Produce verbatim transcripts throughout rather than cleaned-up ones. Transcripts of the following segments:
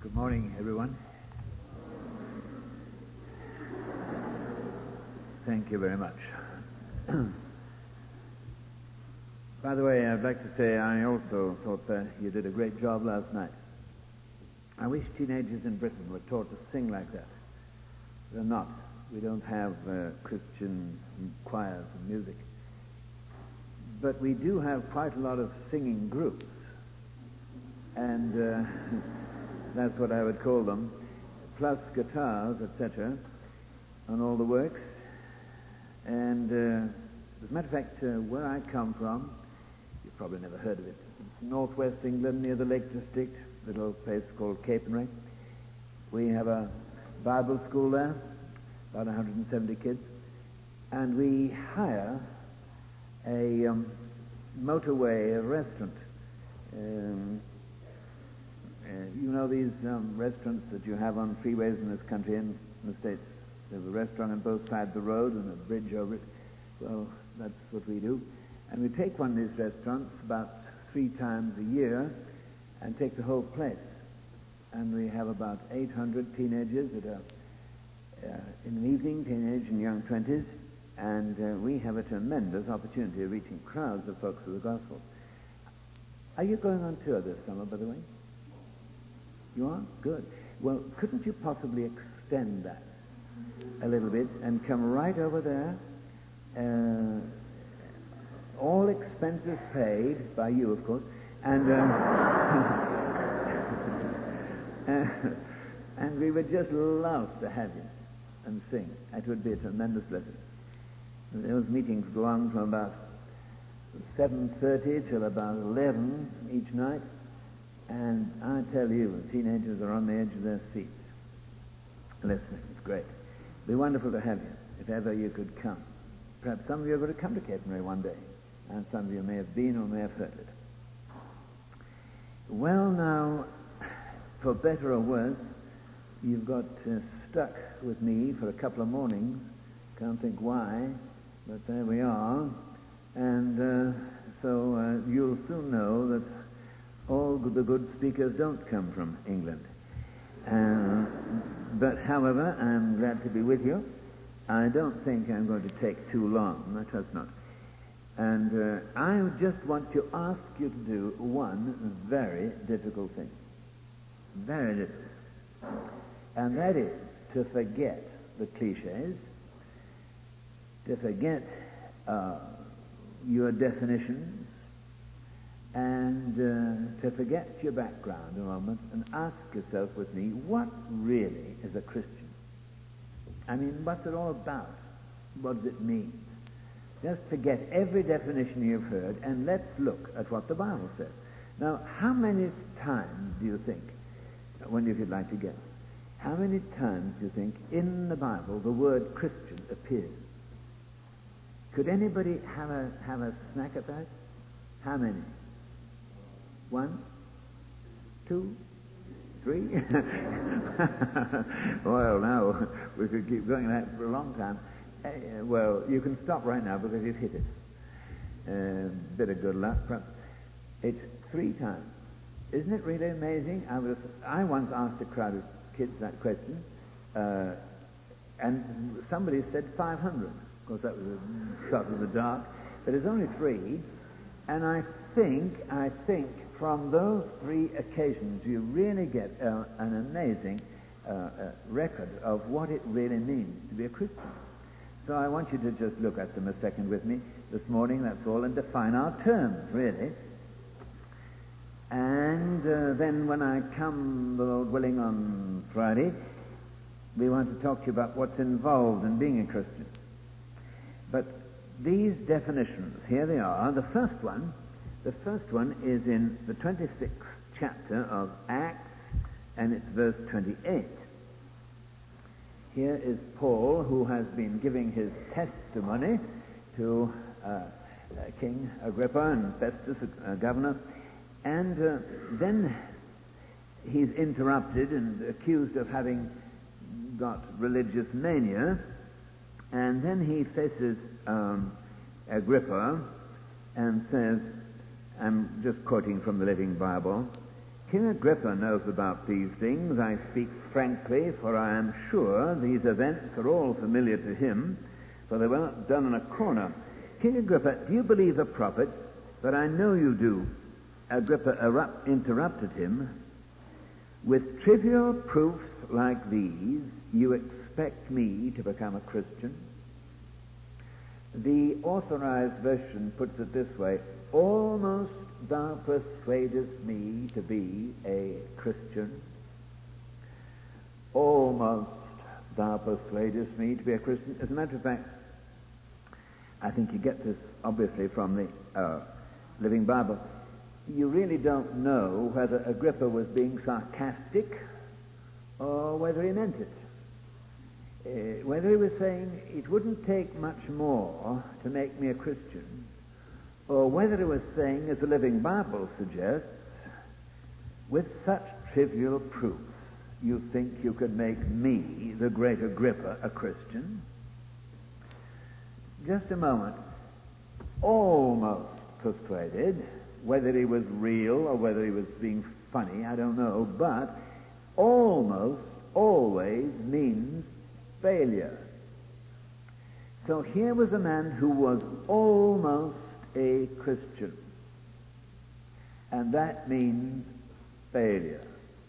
Good morning, everyone. Thank you very much. By the way, I'd like to say I also thought that you did a great job last night. I wish teenagers in Britain were taught to sing like that. They're not. We don't have uh, Christian choirs and music. But we do have quite a lot of singing groups. And uh, that's what I would call them, plus guitars, et cetera, on all the works. And uh, as a matter of fact, uh, where I come from, you've probably never heard of it, it's northwest England near the Lake District, a little place called Capernwray. We have a Bible school there, about one hundred seventy kids, and we hire a um, motorway a restaurant. Um, uh, you know these um, restaurants that you have on freeways in this country and in the States? There's a restaurant on both sides of the road and a bridge over it. Well, that's what we do. And we take one of these restaurants about three times a year and take the whole place. And we have about eight hundred teenagers that are uh, in the evening, teenage and young twenties, and uh, we have a tremendous opportunity of reaching crowds of folks with the gospel. Are you going on tour this summer, by the way? You are? Good. Well, couldn't you possibly extend that a little bit and come right over there, uh, all expenses paid by you, of course, and um, uh, and we would just love to have you and sing. It would be a tremendous blessing. Those meetings go on from about seven thirty till about eleven each night, and I tell you, the teenagers are on the edge of their seats. Listen, it's great. It'd be wonderful to have you, if ever you could come. Perhaps some of you are going to come to Capernwray one day, and some of you may have been or may have heard it. Well, now, for better or worse, you've got uh, stuck with me for a couple of mornings. Can't think why, but there we are. And uh, so uh, you'll soon know that all the good speakers don't come from England. Uh, but, however, I'm glad to be with you. I don't think I'm going to take too long. I trust not. And uh, I just want to ask you to do one very difficult thing. Very difficult. And that is to forget the cliches, to forget uh, your definitions, and uh, to forget your background a moment and ask yourself with me, what really is a Christian? I mean, what's it all about? What does it mean? Just forget every definition you've heard and let's look at what the Bible says. Now, how many times do you think, when you could like to guess, how many times do you think in the Bible the word Christian appears? Could anybody have a have a snack at that? How many? One? Two? Three? Well, now, we could keep going at that for a long time. Uh, well, you can stop right now because you've hit it. A uh, bit of good luck, perhaps. It's three times. Isn't it really amazing? I was I once asked a crowd of kids that question, uh, and somebody said five hundred. Of course, that was a shot in the dark. But it's only three, and I think, I think from those three occasions you really get uh, an amazing uh, uh, record of what it really means to be a Christian. So I want you to just look at them a second with me this morning, that's all, and define our terms, really. And uh, then when I come, the Lord willing, on Friday, we want to talk to you about what's involved in being a Christian. But these definitions, here they are. The first one, the first one is in the twenty-sixth chapter of Acts, and it's verse twenty-eight. Here is Paul, who has been giving his testimony to uh, uh, King Agrippa and Festus, uh, governor, and uh, then he's interrupted and accused of having got religious mania, and then he faces um, Agrippa and says, I'm just quoting from the Living Bible, King Agrippa knows about these things. I speak frankly, for I am sure these events are all familiar to him, for they were not done in a corner. King Agrippa, do you believe the prophet? But I know you do. Agrippa erupt, interrupted him. With trivial proofs like these, you expect me to become a Christian? The Authorized Version puts it this way: almost thou persuadest me to be a Christian. Almost thou persuadest me to be a Christian. As a matter of fact, I think you get this obviously from the uh, Living Bible. You really don't know whether Agrippa was being sarcastic or whether he meant it. Uh, whether he was saying it wouldn't take much more to make me a Christian, or whether he was saying, as the Living Bible suggests, with such trivial proofs, you think you could make me, the great Agrippa, a Christian? Just a moment. Almost persuaded. Whether he was real or whether he was being funny, I don't know, but almost always means failure. So here was a man who was almost a Christian, and that means failure.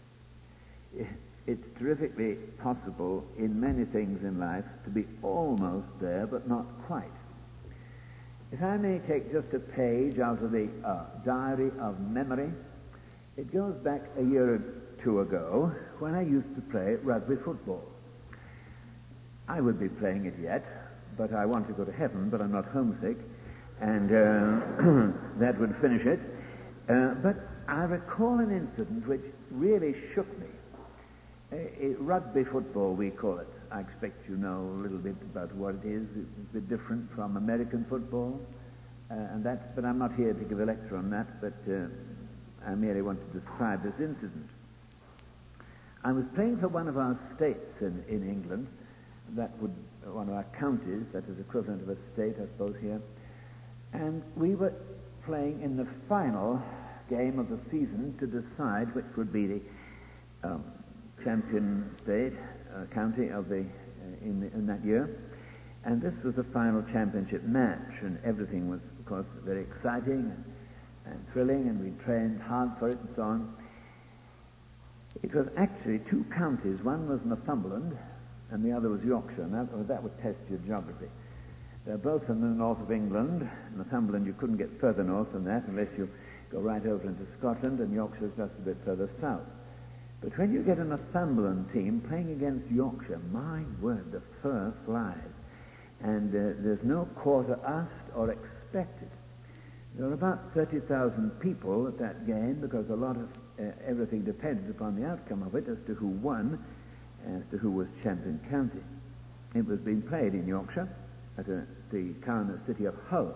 It's terrifically possible in many things in life to be almost there but not quite. If I may take just a page out of the uh, diary of memory, it goes back a year or two ago when I used to play rugby football. I would be playing it yet, but I want to go to heaven, but I'm not homesick, and uh, that would finish it. Uh, but I recall an incident which really shook me. Uh, uh, rugby football, we call it. I expect you know a little bit about what it is. It's a bit different from American football, uh, and that's. But I'm not here to give a lecture on that. But uh, I merely want to describe this incident. I was playing for one of our states in, in England. That would one of our counties. That is equivalent of a state, I suppose, here. And we were playing in the final game of the season to decide which would be the um, champion state. Uh, county of the, uh, in, the in that year, and this was the final championship match, and everything was, of course, very exciting and, and thrilling, and we trained hard for it and so on. It was actually two counties. One was Northumberland, and the other was Yorkshire, and that, that would test your geography. They're both in the north of England. Northumberland, you couldn't get further north than that unless you go right over into Scotland, and Yorkshire's just a bit further south. But when you get a Northumberland team playing against Yorkshire, my word, the fur flies. And uh, there's no quarter asked or expected. There were about thirty thousand people at that game because a lot of uh, everything depended upon the outcome of it as to who won, as to who was champion county. It was being played in Yorkshire at a, the town and city of Hull.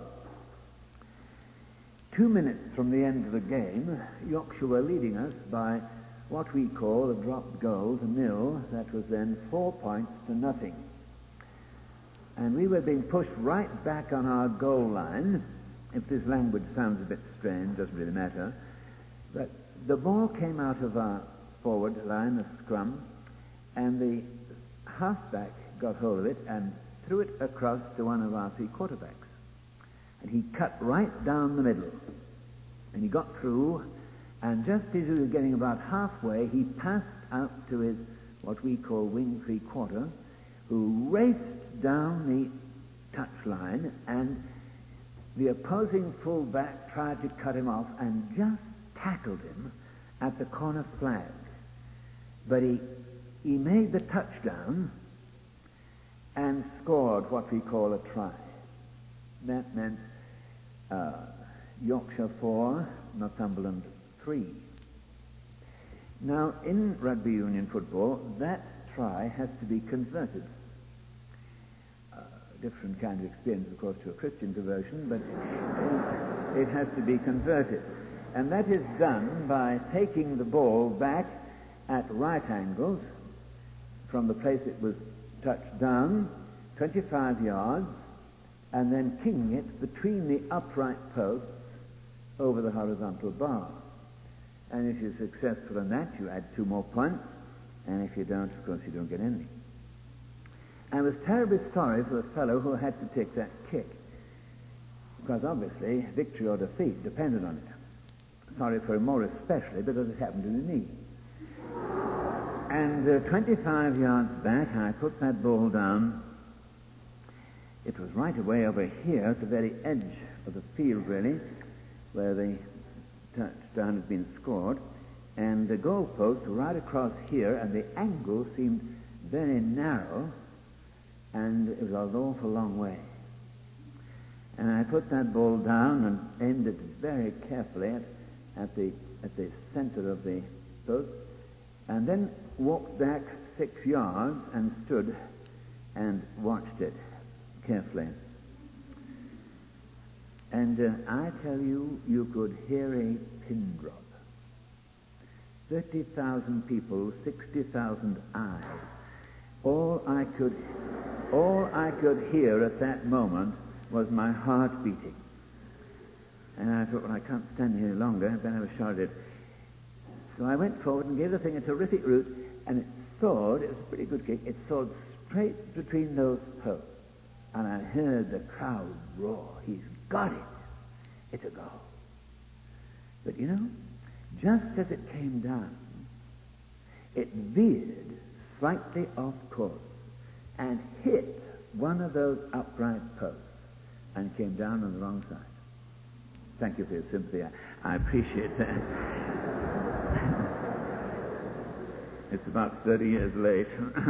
Two minutes from the end of the game, Yorkshire were leading us by what we call a dropped goal to nil. That was then four points to nothing. And we were being pushed right back on our goal line. If this language sounds a bit strange, doesn't really matter. But the ball came out of our forward line, a scrum, and the halfback got hold of it and threw it across to one of our three quarterbacks. And he cut right down the middle. And he got through. And just as he was getting about halfway, he passed out to his, what we call wing three-quarter, who raced down the touchline, and the opposing fullback tried to cut him off and just tackled him at the corner flag. But he, he made the touchdown and scored what we call a try. That meant uh, Yorkshire four, Northumberland three. Now, in rugby union football, that try has to be converted. Uh, different kind of experience, of course, to a Christian conversion, but uh, it has to be converted. And that is done by taking the ball back at right angles from the place it was touched down, twenty-five yards, and then kicking it between the upright posts over the horizontal bar. And if you're successful in that, you add two more points. And if you don't, of course, you don't get any. I was terribly sorry for the fellow who had to take that kick, because obviously victory or defeat depended on it. Sorry for him more especially because it happened to me. And uh, twenty-five yards back, I put that ball down. It was right away over here at the very edge of the field, really, where the touchdown had been scored. And the goalposts were right across here, and the angle seemed very narrow, and it was an awful long way. And I put that ball down and aimed it very carefully at, at the at the center of the post, and then walked back six yards and stood and watched it carefully. And uh, I tell you, you could hear a pin drop. thirty thousand people, sixty thousand eyes. All I could, all I could hear at that moment was my heart beating. And I thought, well, I can't stand here any longer. Then I was shouted. So I went forward and gave the thing a terrific root, and it soared. It was a pretty good kick. It soared straight between those posts. And I heard the crowd roar. He's got it. It's a goal. But you know, just as it came down, it veered slightly off course and hit one of those upright posts and came down on the wrong side. Thank you for your sympathy. I, I appreciate that. It's about thirty years late.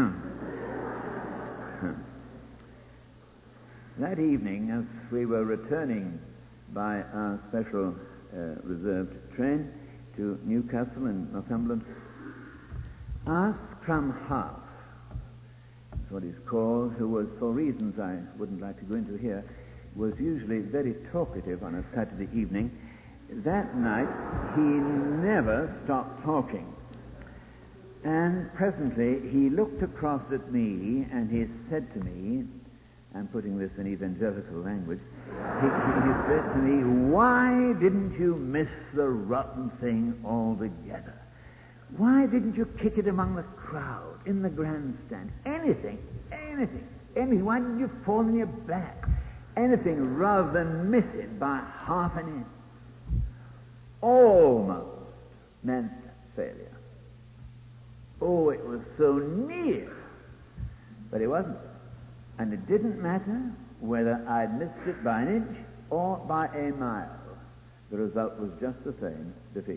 That evening, as we were returning by our special uh, reserved train to Newcastle in Northumberland, our scrum half, that's what he's called, who was, for reasons I wouldn't like to go into here, was usually very talkative on a Saturday evening. That night, he never stopped talking. And presently, he looked across at me and he said to me, I'm putting this in evangelical language, he, he said to me, why didn't you miss the rotten thing altogether? Why didn't you kick it among the crowd, in the grandstand? Anything, anything, anything. Why didn't you fall on your back? Anything rather than miss it by half an inch. Almost meant failure. Oh, it was so near. But it wasn't. And it didn't matter whether I'd missed it by an inch or by a mile. The result was just the same, defeat.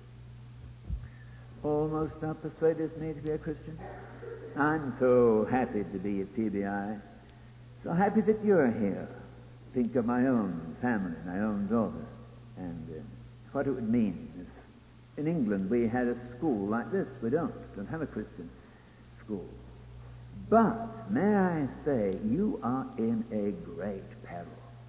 Almost now persuaded me to be a Christian. I'm so happy to be at P B I. So happy that you're here. Think of my own family, my own daughter, and uh, what it would mean. If in England we had a school like this. We don't. We don't have a Christian school. But, may I say, you are in a great peril.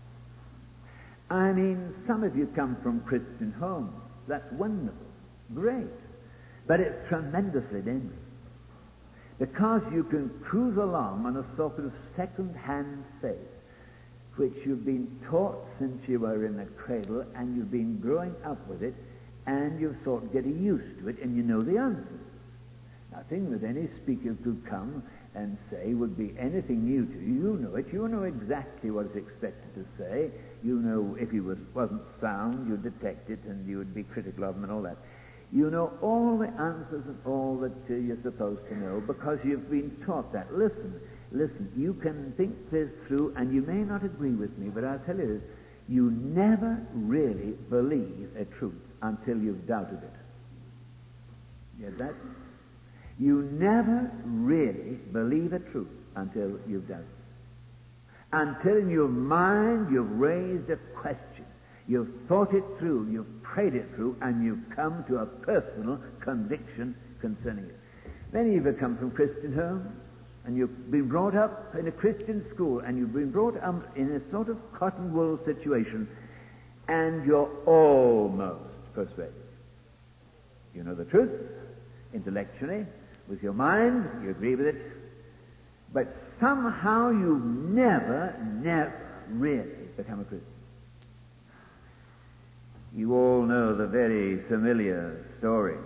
I mean, some of you come from Christian homes. That's wonderful. Great. But it's tremendously dangerous. Because you can cruise along on a sort of second-hand faith, which you've been taught since you were in the cradle, and you've been growing up with it, and you've sort of getting used to it, and you know the answers. Nothing that any speaker could come and say would be anything new to you. You know it. You know exactly what is expected to say. You know if he was, wasn't sound, you'd detect it, and you would be critical of him and all that. You know all the answers and all that uh, you're supposed to know because you've been taught that. Listen, listen, you can think this through, and you may not agree with me, but I'll tell you this. You never really believe a truth until you've doubted it. Get that? You never really believe a truth until you've doubted it. Until in your mind you've raised a question. You've thought it through, you've prayed it through, and you've come to a personal conviction concerning it. Many of you come from Christian homes, and you've been brought up in a Christian school, and you've been brought up in a sort of cotton wool situation, and you're almost persuaded. You know the truth, intellectually, with your mind, you agree with it, but somehow you've never, never really become a Christian. You all know the very familiar story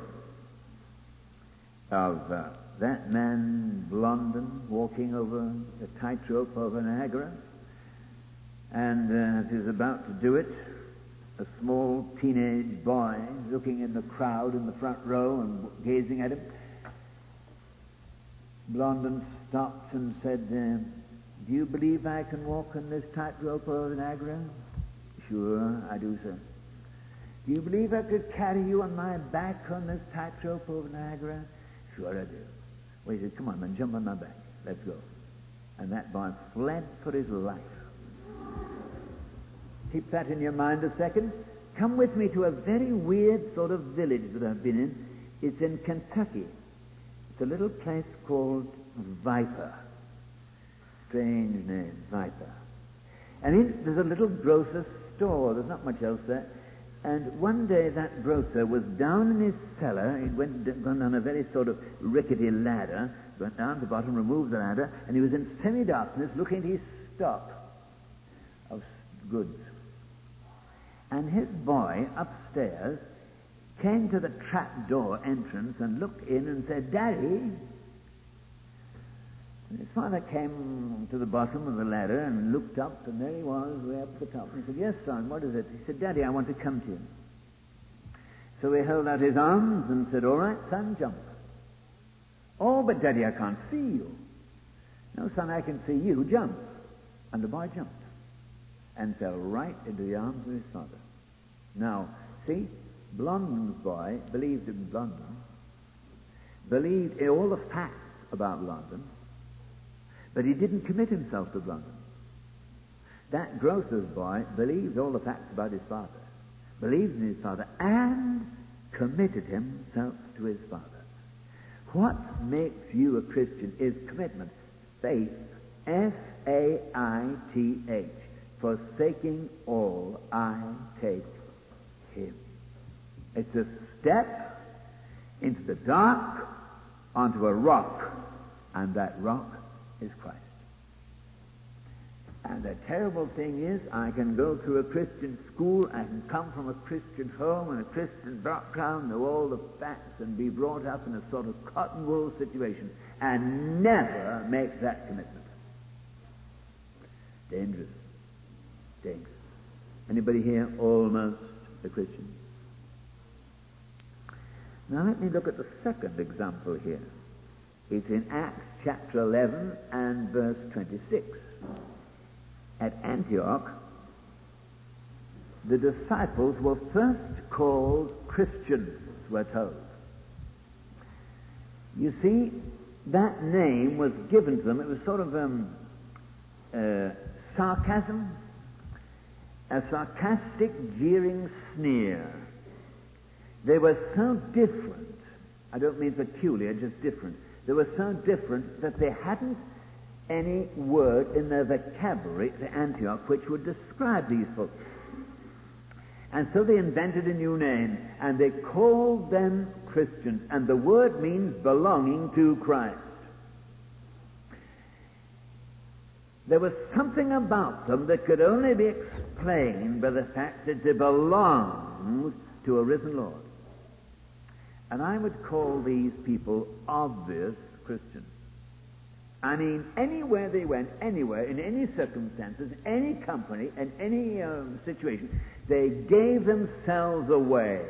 of uh, that man, Blondin, walking over the tightrope over Niagara. And uh, as he's about to do it, a small teenage boy looking in the crowd in the front row and gazing at him, Blondin stopped and said, uh, do you believe I can walk on this tightrope over Niagara? Sure, I do, sir. Do you believe I could carry you on my back on this tightrope over Niagara? Sure, I do. Well, he said, come on, man, jump on my back. Let's go. And that boy fled for his life. Keep that in your mind a second. Come with me to a very weird sort of village that I've been in. It's in Kentucky. It's a little place called Viper. Strange name, Viper. And in, there's a little grocer's store. There's not much else there. And one day that grocer was down in his cellar. He'd went, gone down a very sort of rickety ladder, went down to the bottom, removed the ladder, and he was in semi-darkness looking at his stock of goods. And his boy upstairs came to the trap-door entrance and looked in and said, Daddy. And his father came to the bottom of the ladder and looked up, and there he was, way up at the top. And he said, yes, son, what is it? He said, Daddy, I want to come to you. So he held out his arms and said, all right, son, jump. Oh, but Daddy, I can't see you. No, son, I can see you. Jump. And the boy jumped and fell right into the arms of his father. Now, see, Blondin's boy believed in Blondin, believed in all the facts about Blondin, but he didn't commit himself to Blondin. That grocer's boy believed all the facts about his father, believed in his father, and committed himself to his father. What makes you a Christian is commitment. Faith, F A I T H. Forsaking all, I take him. It's a step into the dark, onto a rock, and that rock is Christ. And the terrible thing is, I can go to a Christian school, I can come from a Christian home and a Christian background, know all the facts, and be brought up in a sort of cotton wool situation, and never make that commitment. Dangerous. Dangerous. Anybody here almost a Christian? Now let me look at the second example here. It's in Acts chapter eleven and verse twenty-six. At Antioch, the disciples were first called Christians, we're told. You see, that name was given to them. It was sort of um, uh, sarcasm, a sarcastic, jeering sneer. They were so different. I don't mean peculiar, just different. They were so different that they hadn't any word in their vocabulary to Antioch which would describe these folks. And so they invented a new name, and they called them Christians. And the word means belonging to Christ. There was something about them that could only be explained by the fact that they belonged to a risen Lord. And I would call these people obvious Christians. I mean, anywhere they went, anywhere, in any circumstances, any company, and any um, situation, they gave themselves away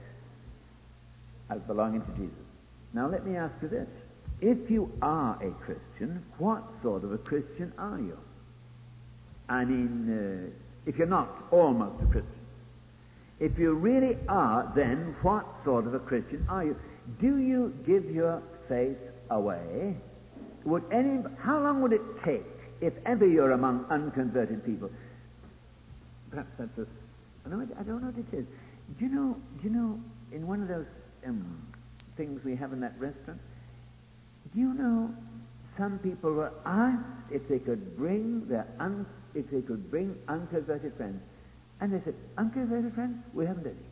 as belonging to Jesus. Now, let me ask you this. If you are a Christian, what sort of a Christian are you? I mean, uh, if you're not almost a Christian. If you really are, then what sort of a Christian are you? Do you give your faith away? Would any? How long would it take, if ever you're among unconverted people? Perhaps that's a. I don't know, I don't know what it is. Do you know? Do you know? In one of those um, things we have in that restaurant, do you know? Some people were asked if they could bring their un, if they could bring unconverted friends, and they said, "Unconverted friends? We haven't any."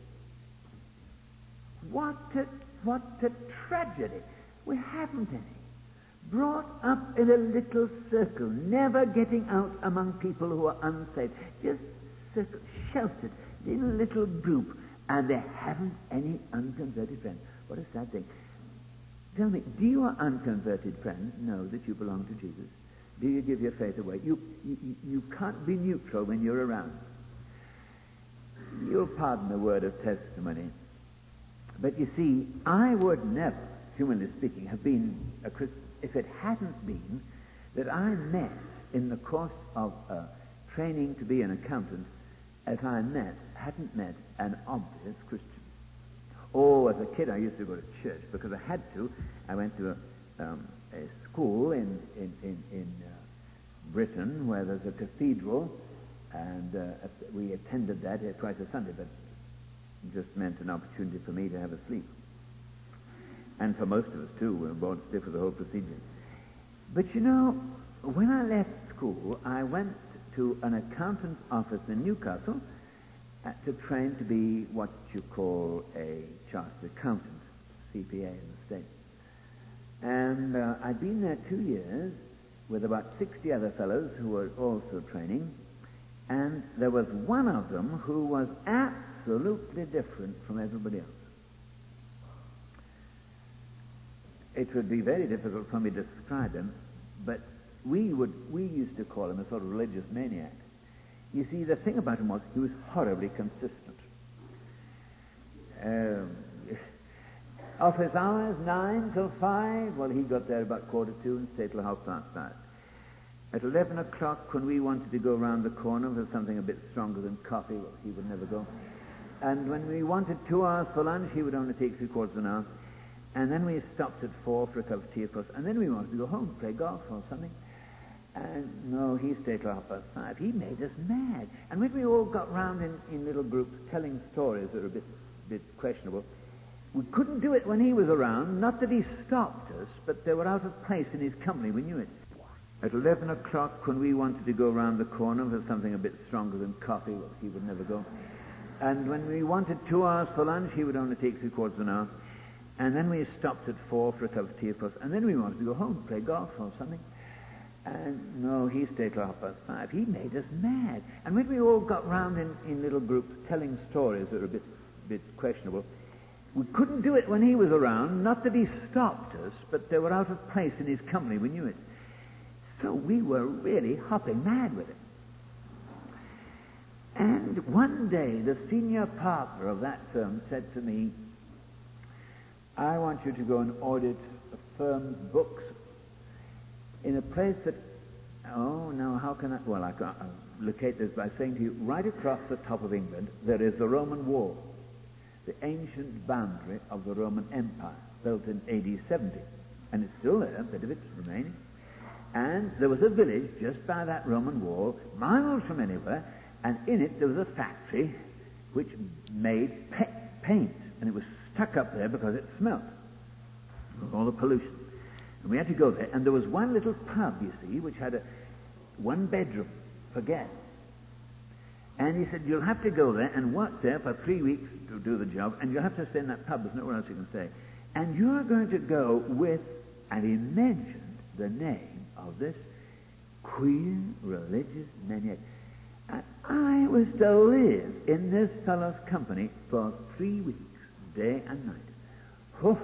What a what a tragedy! We haven't any. Brought up in a little circle, never getting out among people who are unsaved, just circle, sheltered in a little group, and they haven't any unconverted friends. What a sad thing. Tell me, do your unconverted friends know that you belong to Jesus? Do you give your faith away? You, you, you can't be neutral when you're around. You'll pardon the word of testimony. But you see, I would never, humanly speaking, have been a Christian if it hadn't been that I met, in the course of uh, training to be an accountant, if I met, hadn't met an obvious Christian. Oh, as a kid I used to go to church because I had to. I went to a, um, a school in, in, in, in uh, Britain where there's a cathedral, and uh, we attended that uh, twice a Sunday, but it just meant an opportunity for me to have a sleep. And for most of us, too, we were bored stiff with the whole procedure. But you know, when I left school, I went to an accountant's office in Newcastle uh, to train to be what you call a chartered accountant, C P A in the States. And uh, I'd been there two years with about sixty other fellows who were also training, and there was one of them who was absolutely different from everybody else. It would be very difficult for me to describe him, but we would we used to call him a sort of religious maniac. You see, the thing about him was he was horribly consistent. Um, office hours, nine till five. Well, he got there about quarter two and stayed till half past five. At eleven o'clock, when we wanted to go round the corner for something a bit stronger than coffee, well, he would never go. And when we wanted two hours for lunch, he would only take three quarters of an hour. And then we stopped at four for a cup of tea, of course. And then we wanted to go home, play golf or something. And no, he stayed till half past five. He made us mad. And when we all got round in, in little groups telling stories that were a bit, bit questionable, we couldn't do it when he was around. Not that he stopped us, but they were out of place in his company. We knew it. At eleven o'clock, when we wanted to go round the corner for something a bit stronger than coffee, well, he would never go. And when we wanted two hours for lunch, he would only take three quarters of an hour. And then we stopped at four for a cup of tea, of course. And then we wanted to go home, play golf or something. And no, he stayed till half past five. He made us mad. And when we all got round in, in little groups telling stories that were a bit, bit questionable, we couldn't do it when he was around. Not that he stopped us, but they were out of place in his company. We knew it. So we were really hopping mad with it. And one day, the senior partner of that firm said to me, I want you to go and audit a firm's books in a place that, oh, no, how can I, well, I can't I'll locate this by saying to you, right across the top of England, there is the Roman wall, the ancient boundary of the Roman Empire, built in A D seventy. And it's still there, a bit of it's remaining. And there was a village just by that Roman wall, miles from anywhere, and in it there was a factory which made pa- paint, and it was stuck up there because it smelt of all the pollution. And we had to go there, and there was one little pub, you see, which had a one bedroom for guests. And he said, you'll have to go there and work there for three weeks to do the job, and you'll have to stay in that pub. There's nowhere else you can stay. And you're going to go with, and he mentioned the name of this queer religious maniac. And I was to live in this fellow's company for three weeks, day and night. Oh.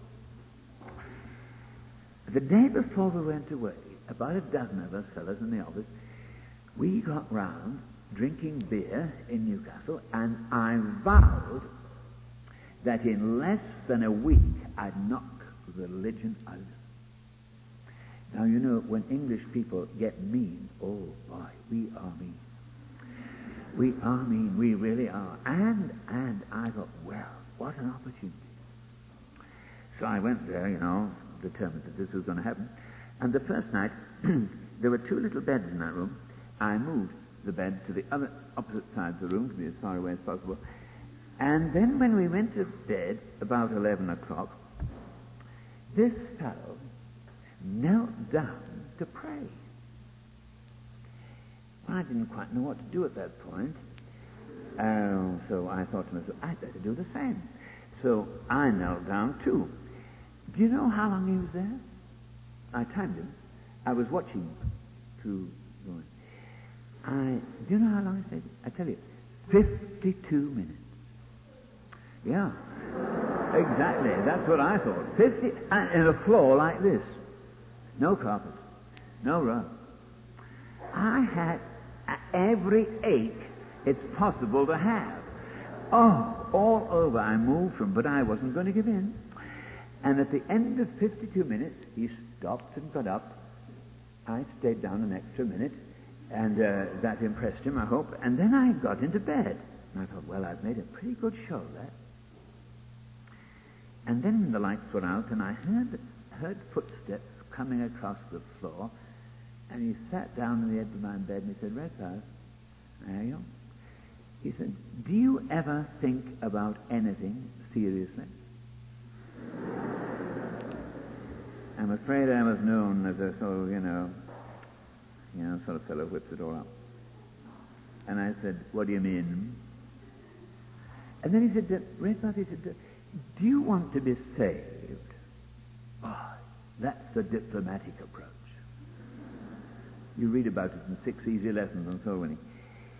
The day before we went away, about a dozen of us fellows in the office, we got round drinking beer in Newcastle, and I vowed that in less than a week I'd knock religion out. Now, you know, when English people get mean, oh boy, we are mean. We are mean, we really are. And, and I thought, well, what an opportunity. So I went there, you know, determined that this was going to happen. And the first night, there were two little beds in that room. I moved the bed to the other opposite side of the room to be as far away as possible. And then when we went to bed, about eleven o'clock, this fellow knelt down to pray. Well, I didn't quite know what to do at that point. Uh, so I thought to myself, I'd better do the same. So I knelt down too. Do you know how long he was there? I timed him. I was watching him through going. I, do you know how long he stayed? I tell you, fifty-two minutes. Yeah. Exactly. That's what I thought. Fifty, and in a floor like this. No carpet. No rug. I had every ache it's possible to have. Oh, all over. I moved from, but I wasn't going to give in. And at the end of fifty-two minutes, he stopped and got up. I stayed down an extra minute, and uh, that impressed him, I hope. And then I got into bed. And I thought, well, I've made a pretty good show there. And then the lights were out, and I heard heard footsteps coming across the floor. And he sat down on the edge of my bed, and he said, Redpath, there you go. He said, do you ever think about anything seriously? I'm afraid I was known as a sort of, you know, you know, sort of fellow who whips it all up. And I said, what do you mean? And then he said, Redpath, he said, do you want to be saved? Oh, that's the diplomatic approach. You read about it in Six Easy Lessons on Soul Winning.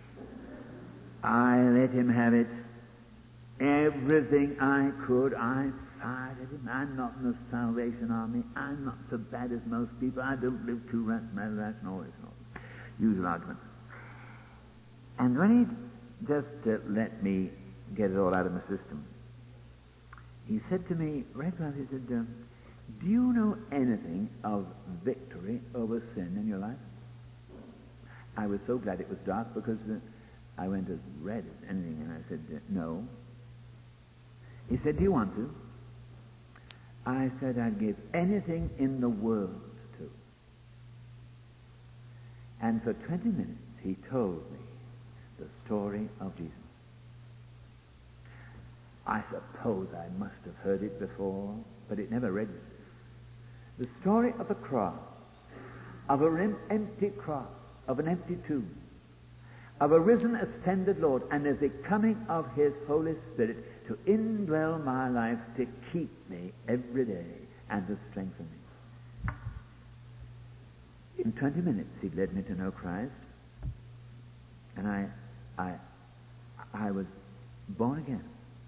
I let him have it. Everything I could, I fired at him. I'm not in the Salvation Army. I'm not so bad as most people. I don't live two rats, mad rats, and all this and all this. Usual argument. And when he just uh, let me get it all out of my system, he said to me, Redpath, he said, um, do you know anything of victory over sin in your life? I was so glad it was dark because uh, I went as red as anything, and I said, uh, no. He said, do you want to? I said, I'd give anything in the world to. And for twenty minutes, he told me the story of Jesus. I suppose I must have heard it before, but it never registered. The story of a cross, of an empty cross, of an empty tomb, of a risen, ascended Lord, and as the coming of His Holy Spirit to indwell my life, to keep me every day and to strengthen me. In twenty minutes, He led me to know Christ, and I, I, I was born again.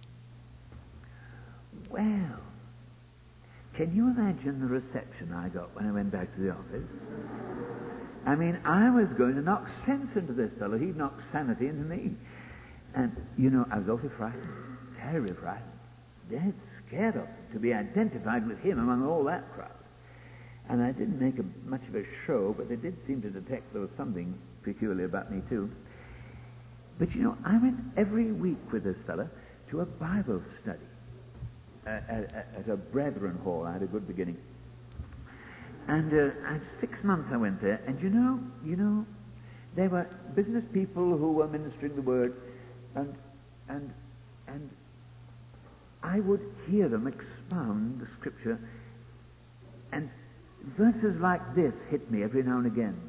Well, can you imagine the reception I got when I went back to the office? I mean, I was going to knock sense into this fellow. He'd knock sanity into me. And, you know, I was awfully frightened. Terribly frightened. Dead scared of him, to be identified with him among all that crowd. And I didn't make a, much of a show, but they did seem to detect there was something peculiar about me, too. But, you know, I went every week with this fellow to a Bible study at, at, at a Brethren Hall. I had a good beginning. And uh, at six months I went there, and you know, you know, they were business people who were ministering the word, and and and I would hear them expound the scripture, and verses like this hit me every now and again.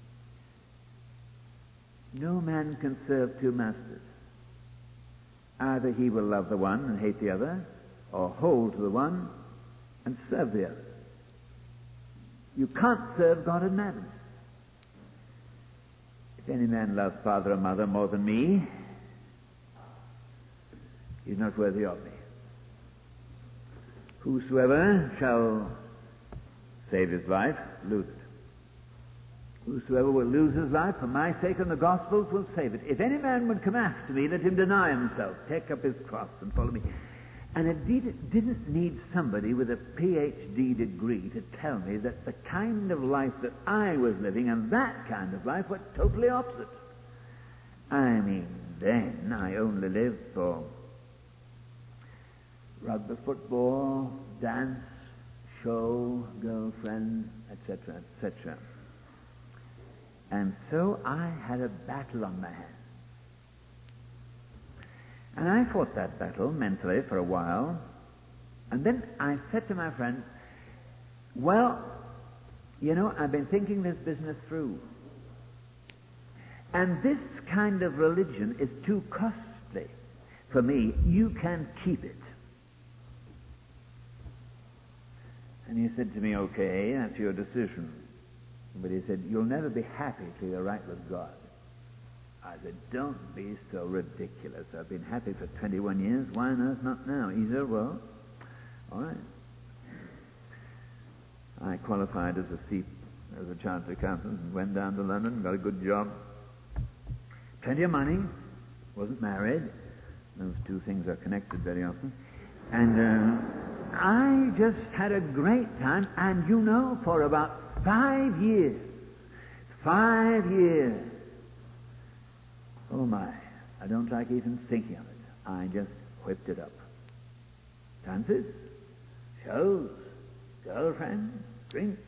No man can serve two masters. Either he will love the one and hate the other, or hold to the one and serve the other. You can't serve God and mammon. If any man loves father or mother more than me, he's not worthy of me. Whosoever shall save his life, lose it. Whosoever will lose his life for my sake and the gospel's will save it. If any man would come after me, let him deny himself, take up his cross and follow me. And indeed, it didn't need somebody with a P H D degree to tell me that the kind of life that I was living and that kind of life were totally opposite. I mean, then I only lived for rugby, football, dance, show, girlfriend, et cetera, et cetera. And so I had a battle on my hands. And I fought that battle mentally for a while. And then I said to my friend, well, you know, I've been thinking this business through. And this kind of religion is too costly for me. You can keep it. And he said to me, okay, that's your decision. But he said, you'll never be happy till you're right with God. I said, don't be so ridiculous. I've been happy for twenty-one years. Why on earth not now? He said, well, all right. I qualified as a C, as a chartered accountant, and went down to London, got a good job. Plenty of money. Wasn't married. Those two things are connected very often. And uh, I just had a great time. And you know, for about five years, five years, oh my, I don't like even thinking of it. I just whipped it up. Dances, shows, girlfriends, drink.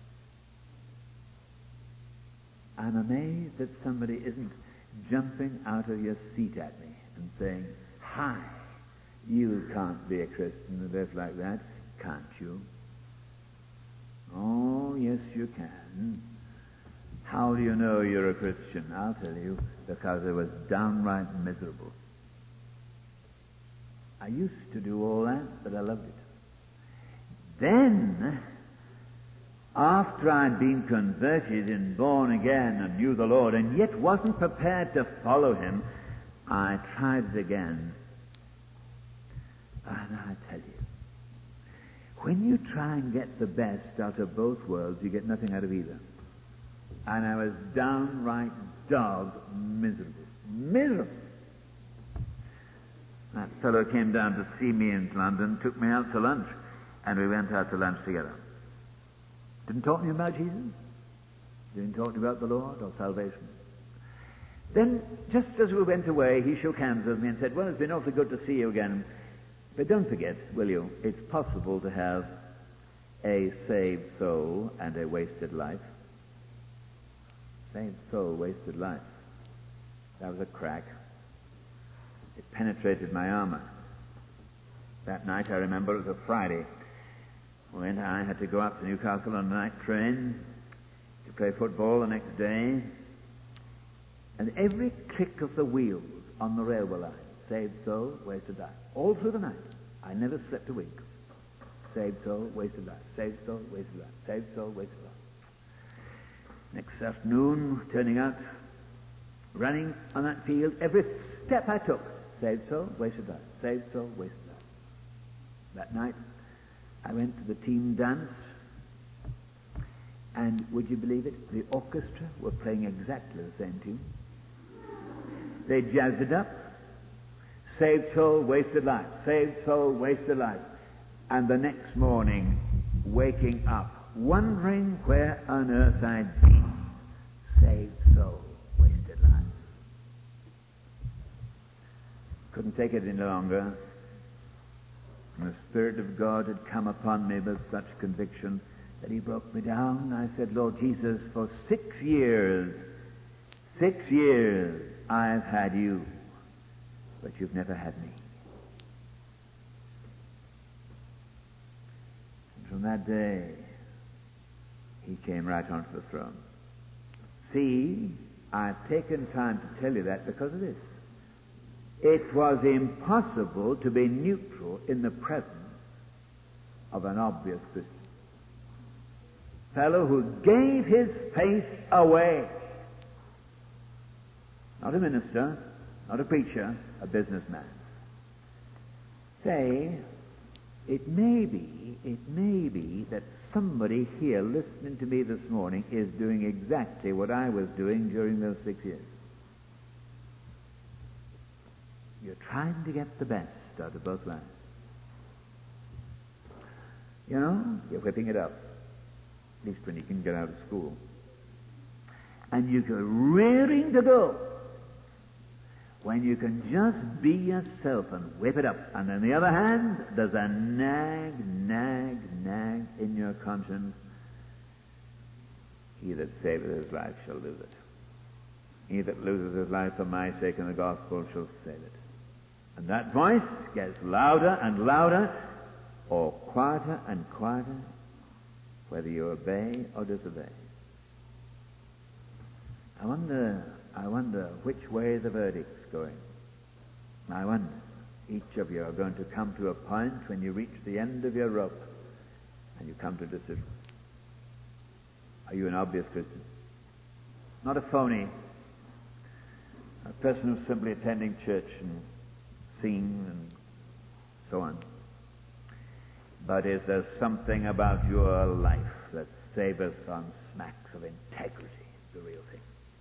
I'm amazed that somebody isn't jumping out of your seat at me and saying, hi, you can't be a Christian and live like that, can't you? Oh, yes, you can. How do you know you're a Christian? I'll tell you, because I was downright miserable. I used to do all that, but I loved it. Then, after I'd been converted and born again and knew the Lord, and yet wasn't prepared to follow Him, I tried it again. And I tell you, when you try and get the best out of both worlds, you get nothing out of either. And I was downright dog miserable. Miserable. That fellow came down to see me in London, took me out to lunch, and we went out to lunch together. Didn't talk to me about Jesus. Didn't talk to me about the Lord or salvation. Then, just as we went away, he shook hands with me and said, well, it's been awfully good to see you again. But don't forget, will you, it's possible to have a saved soul and a wasted life. Saved soul, wasted life. That was a crack. It penetrated my armor. That night, I remember, it was a Friday, when I had to go up to Newcastle on a night train to play football the next day. And every click of the wheels on the railway line, saved soul, wasted life. All through the night. I never slept a wink. Saved soul, wasted life. Saved soul, wasted life. Saved soul, wasted life. Next afternoon, turning out, running on that field, every step I took, saved soul, wasted life. Saved soul, wasted life. That night, I went to the team dance, and would you believe it? The orchestra were playing exactly the same tune. They jazzed it up. Saved soul, wasted life. Saved soul, wasted life. And the next morning, waking up, wondering where on earth I'd been. Saved soul, wasted life. Couldn't take it any longer. And the Spirit of God had come upon me with such conviction that He broke me down. I said, Lord Jesus, for six years, six years, I've had you, but you've never had me. And from that day, He came right onto the throne. See, I've taken time to tell you that because of this. It was impossible to be neutral in the presence of an obvious Christian. Fellow who gave his face away. Not a minister, not a preacher, a businessman. Say, it may be, it may be that somebody here listening to me this morning is doing exactly what I was doing during those six years. You're trying to get the best out of both lives. You know, you're whipping it up. At least when you can get out of school. And you go rearing to go. When you can just be yourself and whip it up. And on the other hand, there's a nag, nag, nag in your conscience. He that saveth his life shall lose it. He that loses his life for my sake and the gospel shall save it. And that voice gets louder and louder, or quieter and quieter, whether you obey or disobey. I wonder, I wonder which way the verdict's going. I wonder, each of you are going to come to a point when you reach the end of your rope and you come to a decision. Are you an obvious Christian? Not a phony. a person who's simply attending church and singing and so on. But is there something about your life that savors on smacks of integrity? The real thing.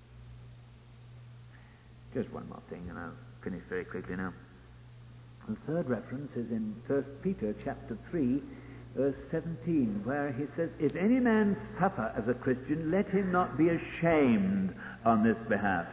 Just one more thing, and I'll finish very quickly now. The third reference is in First Peter chapter three, verse seventeen, where he says, "If any man suffer as a Christian, let him not be ashamed on this behalf."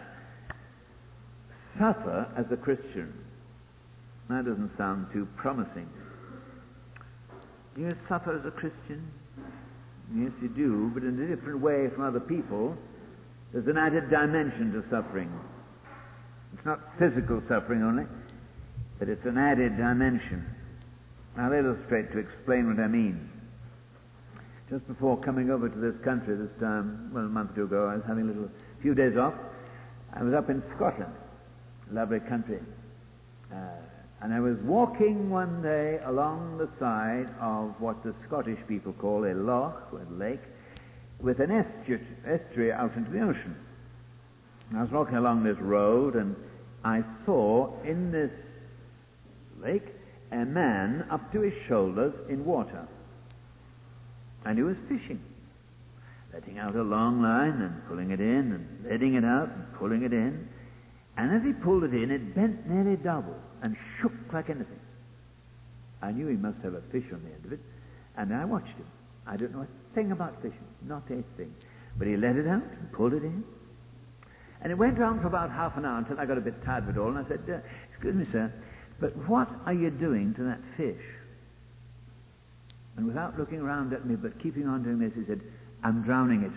Suffer as a Christian. That doesn't sound too promising. Do you suffer as a Christian? Yes, you do, but in a different way from other people. There's an added dimension to suffering. It's not physical suffering only, but it's an added dimension. I'll illustrate to explain what I mean. Just before coming over to this country this time, well, a month or two ago, I was having a little few days off. I was up in Scotland, a lovely country. Uh, and I was walking one day along the side of what the Scottish people call a loch, or a lake, with an estuary, estuary out into the ocean. And I was walking along this road, and I saw in this lake a man up to his shoulders in water. And he was fishing, letting out a long line and pulling it in, and letting it out and pulling it in. And as he pulled it in, it bent nearly double and shook like anything. I knew he must have a fish on the end of it, and I watched him. I don't know a thing about fishing, not a thing. But he let it out and pulled it in. And it went on for about half an hour until I got a bit tired of it all, and I said, uh, "Excuse me, sir, but what are you doing to that fish?" And without looking around at me, but keeping on doing this, he said, "I'm drowning it."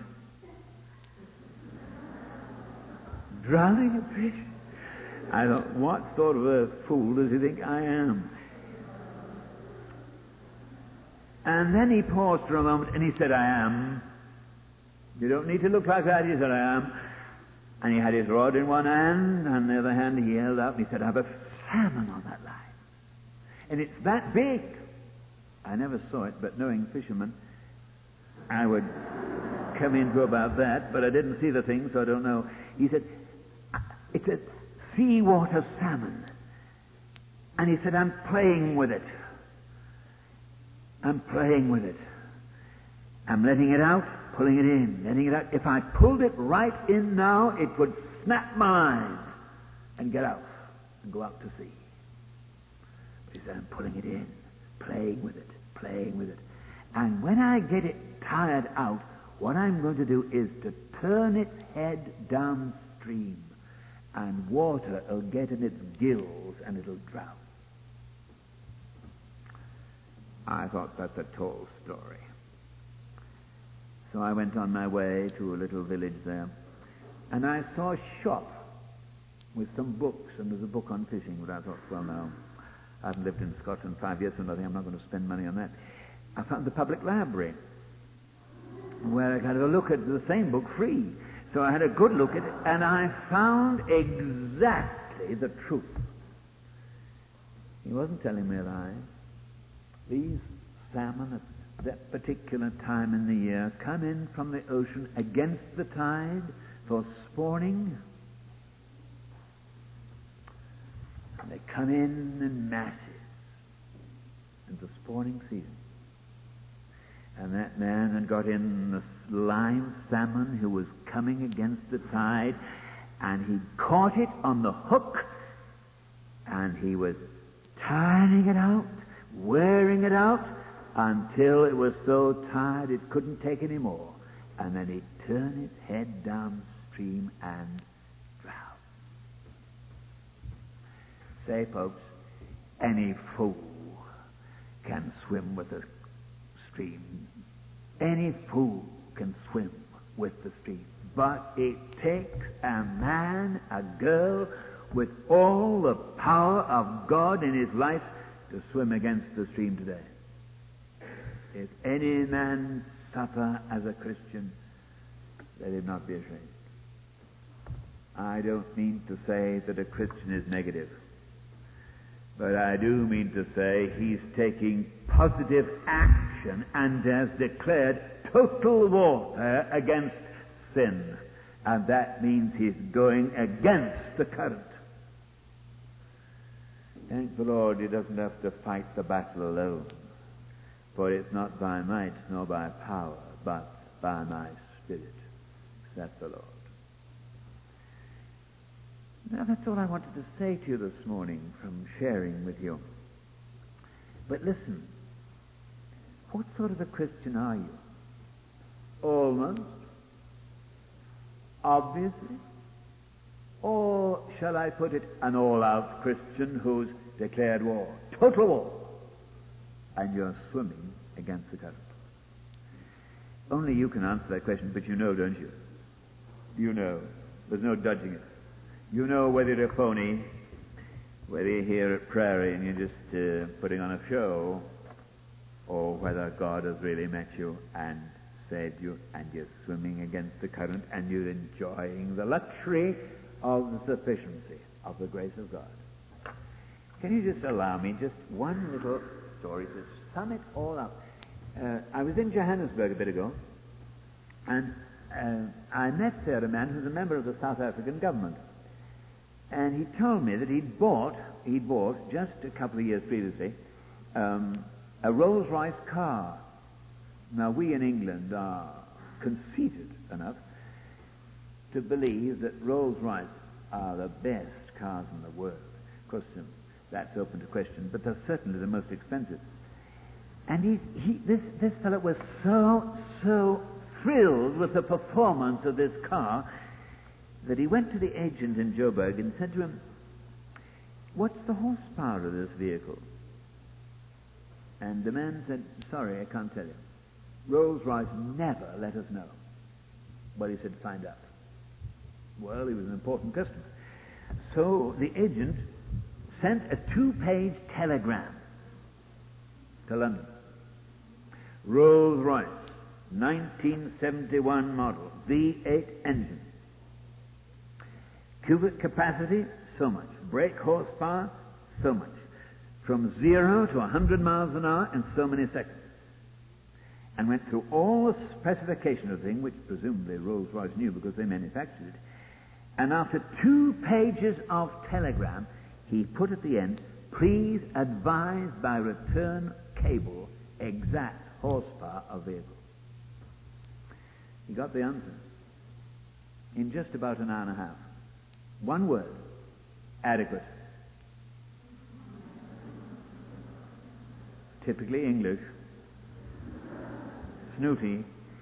Drowning a fish? I thought, what sort of a fool does he think I am? And then he paused for a moment and he said, "I am." "You don't need to look like that," he said, "I am." And he had his rod in one hand, and on the other hand he held out and he said, "I have a salmon on that line. And it's that big." I never saw it, but knowing fishermen, I would come into about that, but I didn't see the thing, so I don't know. He said, "It's a seawater salmon." And he said, "I'm playing with it. I'm playing with it. I'm letting it out, pulling it in, letting it out. If I pulled it right in now, it would snap my line and get out and go out to sea." But he said, "I'm pulling it in, playing with it, playing with it. And when I get it tired out, what I'm going to do is to turn its head downstream, and water will get in its gills and it'll drown." I thought, that's a tall story. So I went on my way to a little village there, and I saw a shop with some books, and there's a book on fishing, but I thought, well, no, I haven't lived in Scotland five years or nothing, I'm not going to spend money on that. I found the public library, where I got a look at the same book free. So I had a good look at it, and I found exactly the truth. He wasn't telling me a lie. These salmon at that particular time in the year come in from the ocean against the tide for spawning. And they come in in masses in the spawning season. And that man had got in the live salmon who was coming against the tide, and he caught it on the hook, and he was turning it out, wearing it out, until it was so tired it couldn't take any more. And then he'd turn its head downstream and drown. Say, folks, any fool can swim with the stream. Any fool can swim with the stream. But it takes a man, a girl, with all the power of God in his life to swim against the stream today. If any man suffer as a Christian, let him not be ashamed. I don't mean to say that a Christian is negative, but I do mean to say he's taking positive action and has declared total warfare against sin And that means he's going against the current. Thank the Lord, he doesn't have to fight the battle alone. For it's not by might nor by power, but by my Spirit, saith the Lord. Now that's all I wanted to say to you this morning from sharing with you. But listen, what sort of a Christian are you? Almost? Obviously? Or shall I put it, an all-out Christian who's declared war, total war, and you're swimming against the current? Only you can answer that question, but you know, don't you? You know. There's no judging it. You know whether you're a phony, whether you're here at Prairie and you're just uh, putting on a show, or whether God has really met you and saved you and you're swimming against the current and you're enjoying the luxury of the sufficiency of the grace of God. Can you just allow me just one little story to sum it all up? Uh, I was in Johannesburg a bit ago, and uh, I met there a man who's a member of the South African government. And he told me that he'd bought, he'd bought just a couple of years previously, um, a Rolls-Royce car. Now, we in England are conceited enough to believe that Rolls-Royce are the best cars in the world. Of course, um, that's open to question, but they're certainly the most expensive. And he, he, this, this fellow was so, so thrilled with the performance of this car that he went to the agent in Joburg and said to him, "What's the horsepower of this vehicle?" And the man said, "Sorry, I can't tell you. Rolls-Royce never let us know." Well, he said, "Find out." Well, he was an important customer. So the agent sent a two-page telegram to London. Rolls-Royce, nineteen seventy-one model, V eight engine. Cubic capacity, so much. Brake horsepower, so much. From zero to one hundred miles an hour in so many seconds. And went through all the specification of the thing, which presumably Rolls-Royce knew because they manufactured it. And after two pages of telegram, he put at the end, "Please advise by return cable exact horsepower of vehicle." He got the answer in just about an hour and a half. One word: adequate. Typically English. Snooty.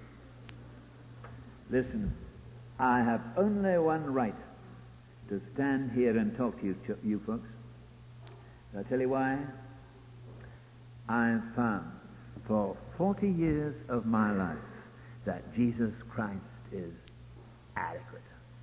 Listen, I have only one right to stand here and talk to you, ch- you folks. I'll tell you why. I've found for forty years of my life that Jesus Christ is adequate.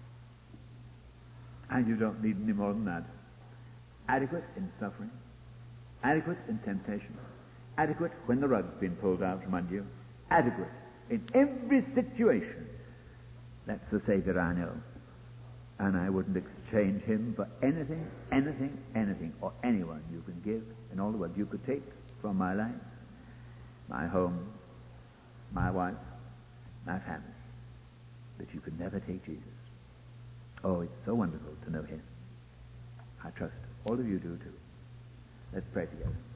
And you don't need any more than that. Adequate in suffering, adequate in temptation, adequate when the rug's been pulled out from under you, adequate in every situation. That's the Savior I know. And I wouldn't exchange him for anything, anything, anything, or anyone you can give in all the world. You could take from my life, my home, my wife, my family. But you could never take Jesus. Oh, it's so wonderful to know him. I trust all of you do too. Let's pray together.